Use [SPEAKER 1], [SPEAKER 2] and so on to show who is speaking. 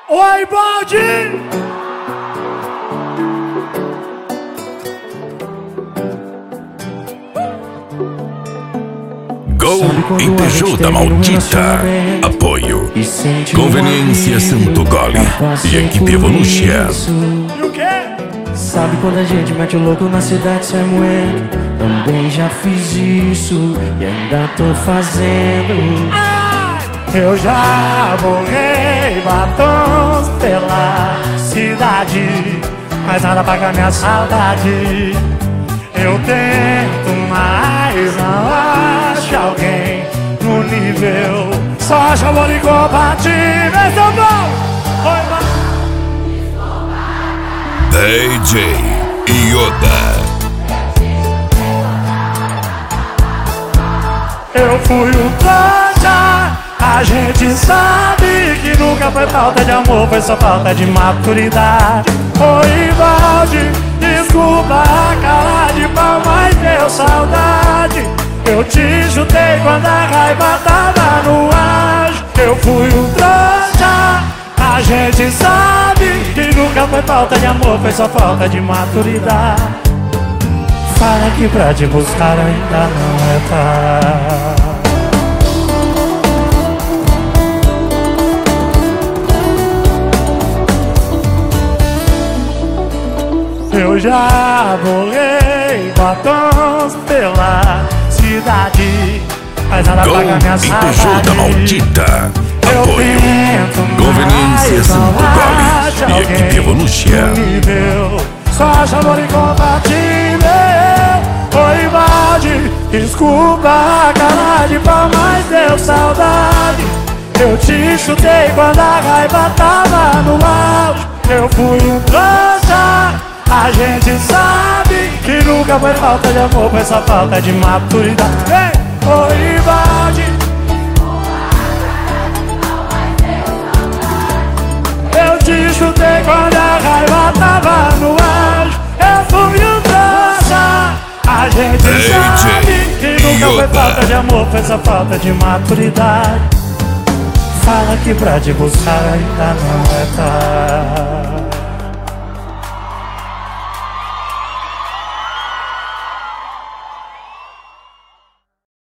[SPEAKER 1] Oi, Baldi!
[SPEAKER 2] Gol Inteju da Maldita. Apoio Conveniência Santo Gole e Equipe Evolution.
[SPEAKER 1] E o quê?
[SPEAKER 3] Sabe quando a gente mete o louco na cidade sai moendo? Também já fiz isso e ainda tô fazendo.
[SPEAKER 1] Eu já borrei batons pela cidade, mas nada paga minha saudade. Eu tento, mas não acho alguém no nível. Só acho amor incompatível. São Paulo! Oi,
[SPEAKER 2] DJ Yoda.
[SPEAKER 1] eu fui um trouxa. A gente sabe que nunca foi falta de amor, foi só falta de maturidade. Oi, Valde, desculpa a cara de pau, mas deu saudade. Eu te chutei quando a raiva tava no auge. Eu fui um trouxa. A gente sabe que nunca foi falta de amor, foi só falta de maturidade. Fala que pra te buscar ainda não é tarde. Eu já borrei batons pela cidade, mas nada
[SPEAKER 2] Gol
[SPEAKER 1] paga minha
[SPEAKER 2] Inteju da
[SPEAKER 1] saudade.
[SPEAKER 2] Maldita.
[SPEAKER 1] Eu
[SPEAKER 2] Apoio
[SPEAKER 1] tento,
[SPEAKER 2] Conveniência
[SPEAKER 1] mas
[SPEAKER 2] Santo
[SPEAKER 1] não
[SPEAKER 2] Gole
[SPEAKER 1] acho
[SPEAKER 2] e Equipe
[SPEAKER 1] alguém
[SPEAKER 2] Evolution.
[SPEAKER 1] no nível. Só acho amor incompatível. Oi, Valde, desculpa a cara de pau, mas deu saudade. Eu te chutei quando a raiva tava no auge. Eu fui um trouxa. A gente sabe que nunca foi falta de amor, foi só falta de maturidade. Ei, oi, Valde. Eu te chutei quando a raiva tava no auge. Eu fui um trouxa. A gente sabe que nunca foi falta de amor, foi só falta de maturidade. Fala que pra te buscar ainda não é tarde.